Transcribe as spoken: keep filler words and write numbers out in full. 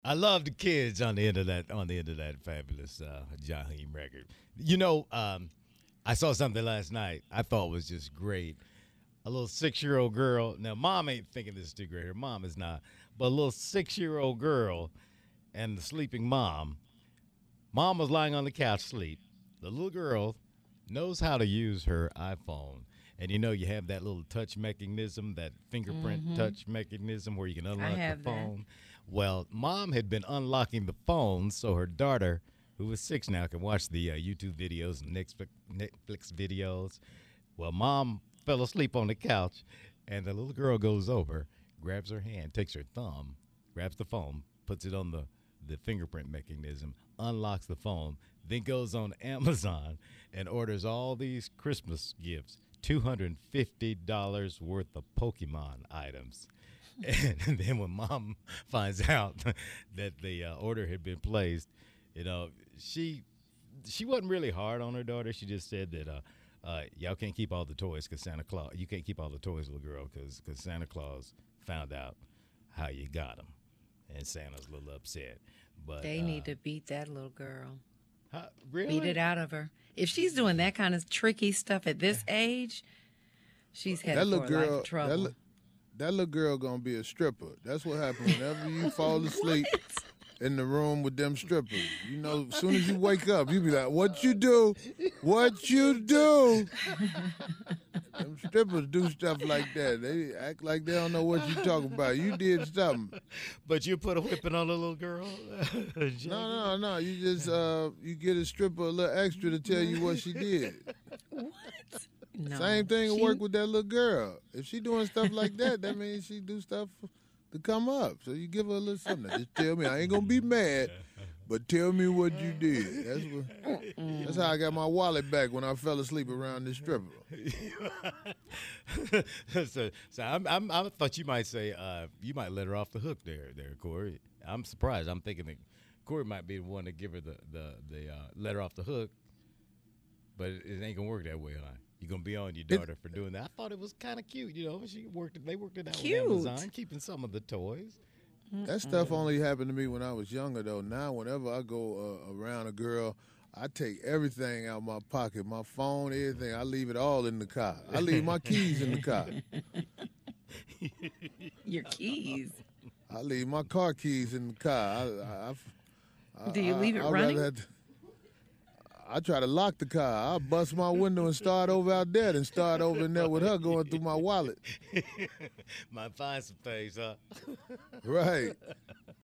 I love the kids on the end of that on the end of that fabulous uh, Jaheim record. You know, um, I saw something last night I thought was just great. A little six year old girl. Now, mom ain't thinking this is too great. Her mom is not. But a little six year old girl and the sleeping mom. Mom was lying on the couch asleep. The little girl knows how to use her iPhone. And you know, you have that little touch mechanism, that fingerprint Mm-hmm. touch mechanism where you can I unlock the have that. phone. Well, mom had been unlocking the phone so her daughter, who is six now, can watch the uh, YouTube videos and Netflix Netflix videos. Well, mom fell asleep on the couch, and the little girl goes over, grabs her hand, takes her thumb, grabs the phone, puts it on the, the fingerprint mechanism, unlocks the phone, then goes on Amazon and orders all these Christmas gifts, two hundred fifty dollars worth of Pokemon items. And then when mom finds out that the uh, order had been placed, you know, she she wasn't really hard on her daughter. She just said that uh, uh, y'all can't keep all the toys because Santa Claus. You can't keep all the toys, little girl, because Santa Claus found out how you got them, and Santa's a little upset. But They uh, need to beat that little girl. how, Beat really, it out of her. If she's doing that kind of tricky stuff at this age, she's That headed little for a life girl, of that, trouble. li- that little girl gonna be a stripper. That's what happens whenever you fall asleep in the room with them strippers. You know, as soon as you wake up, you be like, "What you do? What you do?" Them strippers do stuff like that. They act like they don't know what you talking about. You did something. but you put a whipping on a little girl. No, no, no. You just uh, you get a stripper a little extra to tell you what she did. No. Same thing will She- work with that little girl. If she doing stuff like that, that means she do stuff to come up. So you give her a little something. Just tell me. I ain't gonna be mad, but tell me what you did. That's what. That's how I got my wallet back when I fell asleep around this stripper. so, so I'm, I'm, I thought you might say uh, you might let her off the hook there, there, Corey. I'm surprised. I'm thinking that Corey might be the one to give her the the, the uh, let her off the hook, but it, it ain't gonna work that way, huh? You're gonna be on your It, daughter for doing that. I thought it was kind of cute, you know. She worked it. They worked it out Cute. with Amazon, keeping some of the toys. that stuff only happened to me when I was younger, though. Now, whenever I go uh, around a girl, I take everything out my pocket, my phone, everything. I leave it all in the car. I leave my keys in the car. Your keys. I leave my car keys in the car. I, I, I, Do you leave it I, I'd running? rather have to- I try to lock the car. I bust my window and start over out there and start over in there with her going through my wallet. Might find some things, huh? Right.